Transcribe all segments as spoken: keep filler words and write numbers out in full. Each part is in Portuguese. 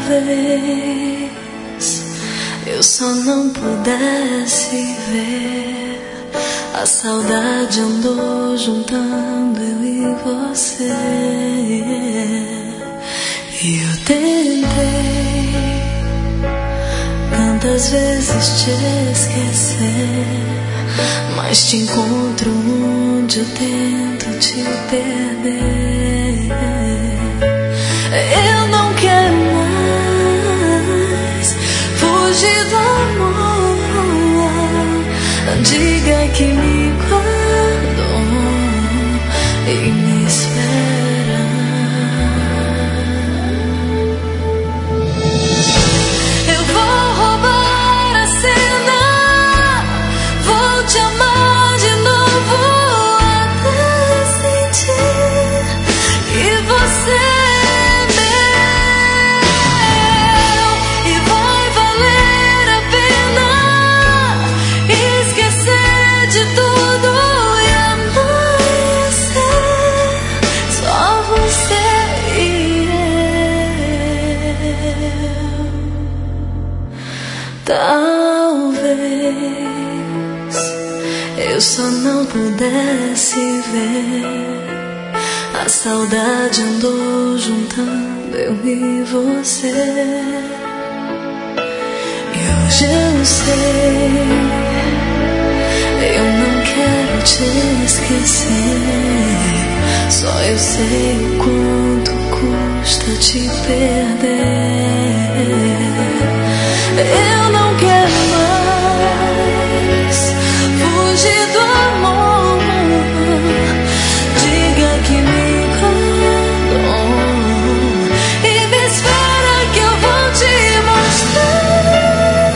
Talvez eu só não pudesse ver. A saudade andou juntando eu e você. E eu tentei tantas vezes te esquecer, mas te encontro onde eu tento te perder. Eu não quero mais fugir do amor. Diga que me guardou e me espera. Eu vou roubar a cena, vou te amar de novo até sentir que você talvez eu só não pudesse ver. A saudade andou juntando eu e você. E hoje eu sei, eu não quero te esquecer. Só eu sei o quanto custa te perder. Eu não quero mais fugir do amor. Diga que me guardou e me espera que eu vou te mostrar.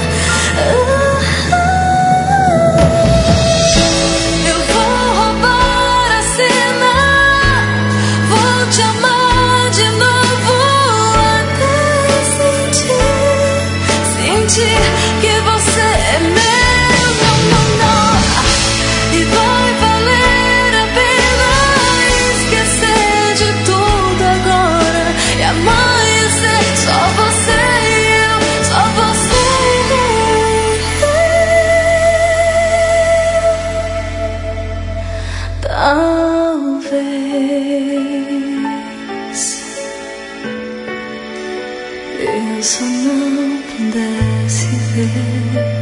Eu vou roubar a cena, vou te amar de novo até sentir que você é meu, não, não, não. E vai valer a pena esquecer de tudo agora e amanhecer só você e eu, só você e eu. Talvez eu só não pudesse ver.